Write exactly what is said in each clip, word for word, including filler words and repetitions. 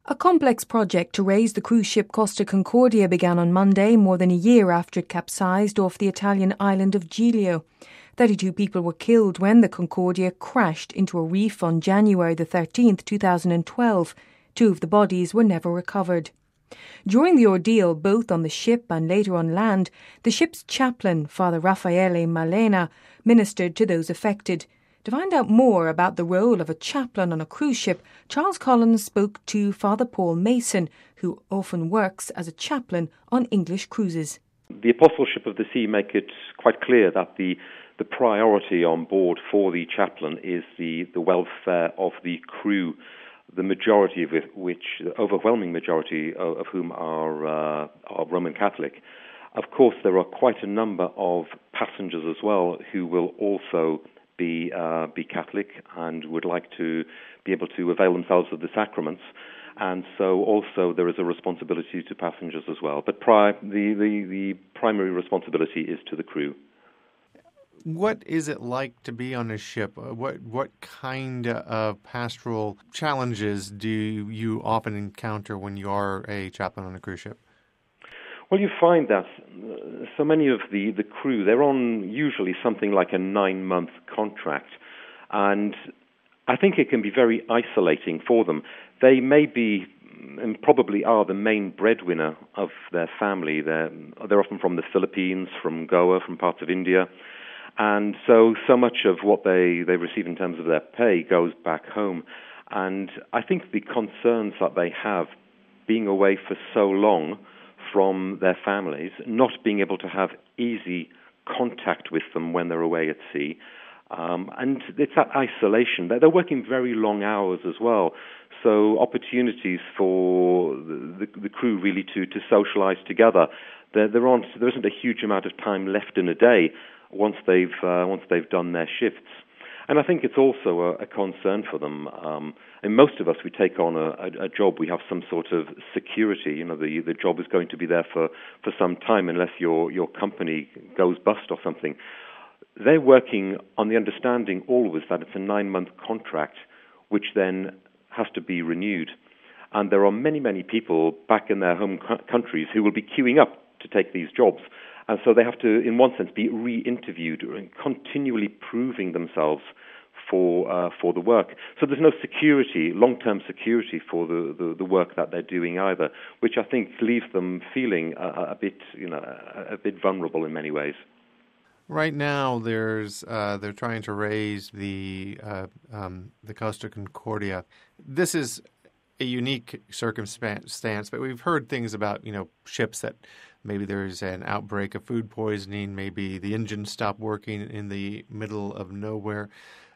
A complex project to raise the cruise ship Costa Concordia began on Monday, more than a year after it capsized off the Italian island of Giglio. thirty-two people were killed when the Concordia crashed into a reef on January the thirteenth, two thousand twelve. Two of the bodies were never recovered. During the ordeal, both on the ship and later on land, the ship's chaplain, Father Raffaele Malena, ministered to those affected. To find out more about the role of a chaplain on a cruise ship, Charles Collins spoke to Father Paul Mason, who often works as a chaplain on English cruises. The Apostleship of the Sea make it quite clear that the, the priority on board for the chaplain is the, the welfare of the crew, the majority of it, which, the overwhelming majority of, of whom are, uh, are Roman Catholic. Of course, there are quite a number of passengers as well who will also be uh, be Catholic and would like to be able to avail themselves of the sacraments, and so also there is a responsibility to passengers as well. But pri- the, the, the primary responsibility is to the crew. What is it like to be on a ship? What what kind of pastoral challenges do you often encounter when you are a chaplain on a cruise ship? Well, you find that so many of the, the crew, they're on usually something like a nine-month contract, and I think it can be very isolating for them. They may be, and probably are, the main breadwinner of their family. They're, they're often from the Philippines, from Goa, from parts of India, and so, so much of what they, they receive in terms of their pay goes back home. And I think the concerns that they have, being away for so long from their families, not being able to have easy contact with them when they're away at sea. Um, and it's that isolation. They're, they're working very long hours as well, so opportunities for the, the, the crew really to, to socialize together. There, there, aren't, there isn't a huge amount of time left in a day once they've, uh, once they've done their shifts. And I think it's also a, a concern for them. Um, and most of us, we take on a, a, a job, we have some sort of security. You know, the, the job is going to be there for, for some time unless your, your company goes bust or something. They're working on the understanding always that it's a nine-month contract, which then has to be renewed. And there are many, many people back in their home co- countries who will be queuing up to take these jobs. And so they have to, in one sense, be re-interviewed and continually proving themselves for uh, for the work. So there's no security, long-term security for the, the, the work that they're doing either, which I think leaves them feeling a, a bit, you know, a, a bit vulnerable in many ways. Right now, there's uh, they're trying to raise the uh, um, the Costa Concordia. This is a unique circumstance, but we've heard things about, you know, ships that maybe there's an outbreak of food poisoning, maybe the engine stopped working in the middle of nowhere.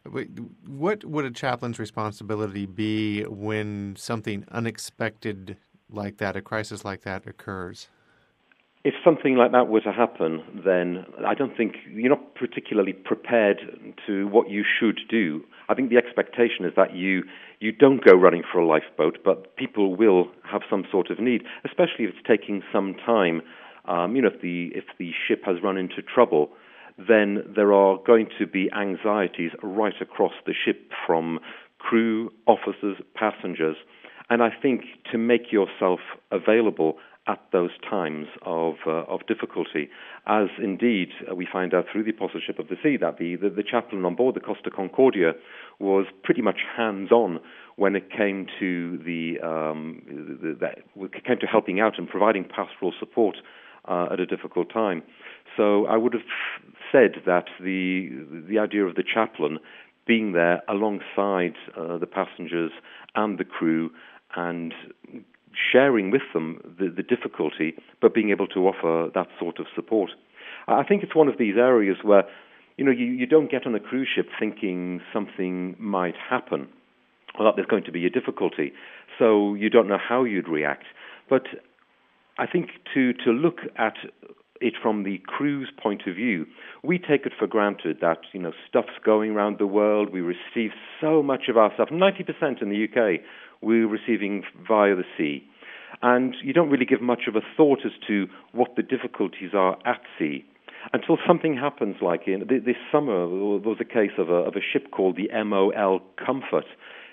What would a chaplain's responsibility be when something unexpected like that, a crisis like that, occurs? If something like that were to happen, then I don't think you're not particularly prepared to what you should do. I think the expectation is that you you don't go running for a lifeboat, but people will have some sort of need, especially if it's taking some time. Um, you know, if the if the ship has run into trouble, then there are going to be anxieties right across the ship from crew, officers, passengers. And I think to make yourself available at those times of uh, of difficulty, as indeed uh, we find out through the Apostleship of the Sea that the, the, the chaplain on board the Costa Concordia was pretty much hands-on when it came to the, um, the, the it came to helping out and providing pastoral support uh, at a difficult time. So I would have said that the the idea of the chaplain being there alongside uh, the passengers and the crew and sharing with them the, the difficulty, but being able to offer that sort of support. I think it's one of these areas where, you know, you, you don't get on a cruise ship thinking something might happen or that there's going to be a difficulty, so you don't know how you'd react. But I think to, to look at it from the crew's point of view, we take it for granted that, you know, stuff's going around the world, we receive so much of our stuff, ninety percent in the U K, we're receiving via the sea. And you don't really give much of a thought as to what the difficulties are at sea until something happens. Like in this summer, there was a case of a, of a ship called the M O L Comfort.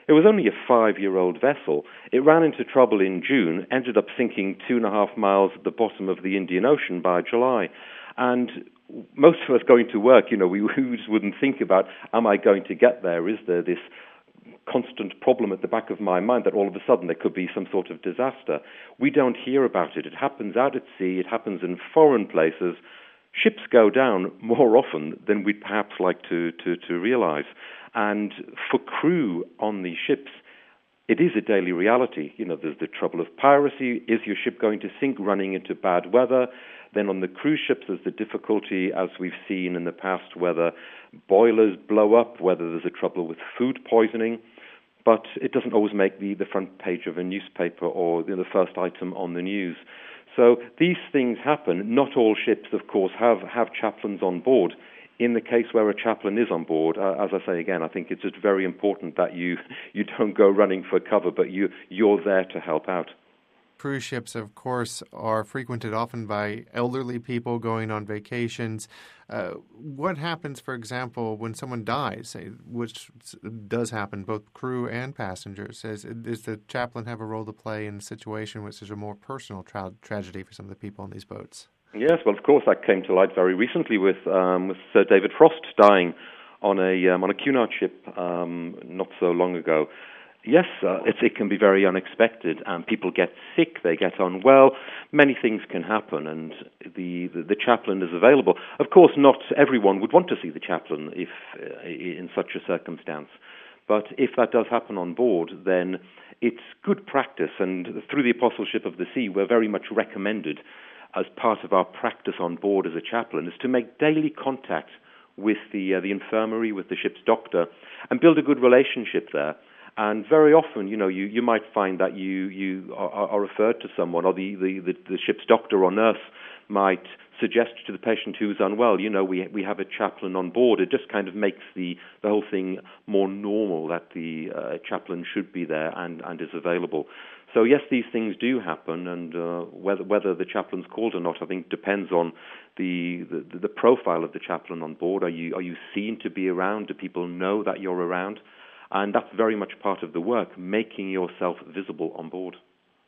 It was only a five-year-old vessel. It ran into trouble in June, ended up sinking two and a half miles at the bottom of the Indian Ocean by July. And most of us going to work, you know, we, we just wouldn't think about, am I going to get there? Is there this constant problem at the back of my mind that all of a sudden there could be some sort of disaster? We don't hear about it. It happens out at sea. It happens in foreign places. Ships go down more often than we'd perhaps like to, to, to realize. And for crew on these ships, it is a daily reality. You know, there's the trouble of piracy. Is your ship going to sink running into bad weather? Then on the cruise ships, there's the difficulty, as we've seen in the past, whether boilers blow up, whether there's a trouble with food poisoning. But it doesn't always make the, the front page of a newspaper or you know, the first item on the news. So these things happen. Not all ships, of course, have, have chaplains on board. In the case where a chaplain is on board, uh, as I say again, I think it's just very important that you, you don't go running for cover, but you, you're there to help out. Cruise ships, of course, are frequented often by elderly people going on vacations. Uh, what happens, for example, when someone dies, which does happen, both crew and passengers? Does, does the chaplain have a role to play in a situation which is a more personal tra- tragedy for some of the people on these boats? Yes, well, of course, that came to light very recently with, um, with Sir David Frost dying on a um, on a Cunard ship um, not so long ago. Yes, uh, it, it can be very unexpected, and people get sick, they get unwell, many things can happen, and the, the, the chaplain is available. Of course, not everyone would want to see the chaplain if uh, in such a circumstance, but if that does happen on board, then it's good practice, and through the Apostleship of the Sea, we're very much recommended as part of our practice on board as a chaplain, is to make daily contact with the, uh, the infirmary, with the ship's doctor, and build a good relationship there. And very often, you know, you, you might find that you, you are, are referred to someone, or the, the, the, the ship's doctor or nurse might suggest to the patient who's unwell, you know, we we have a chaplain on board. It just kind of makes the, the whole thing more normal that the uh, chaplain should be there and, and is available. So yes, these things do happen, and uh, whether whether the chaplain's called or not, I think depends on the, the the profile of the chaplain on board. Are you are you seen to be around? Do people know that you're around? And that's very much part of the work, making yourself visible on board.